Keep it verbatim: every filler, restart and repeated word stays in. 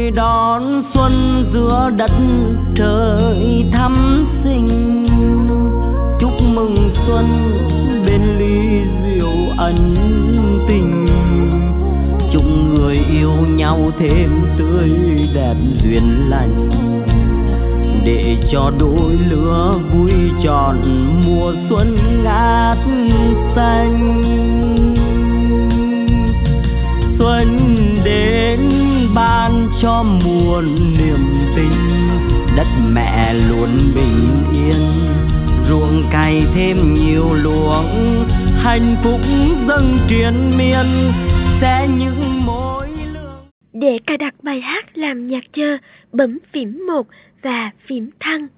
đón xuân giữa đất trời thắm xinh. Chúc mừng xuân bên ly rượu ân tình. Chúc người yêu nhau thêm tươi đẹp duyên lành, để cho đôi lứa vui trọn mùa xuân ngát xanh. Xuân đến ban cho muôn niềm tình, đất mẹ luôn bình yên, ruộng cày thêm nhiều luống, hạnh phúc dâng triền miên sẽ những mối lương. Để cài đặt bài hát làm nhạc chờ, bấm phím một và phím thăng.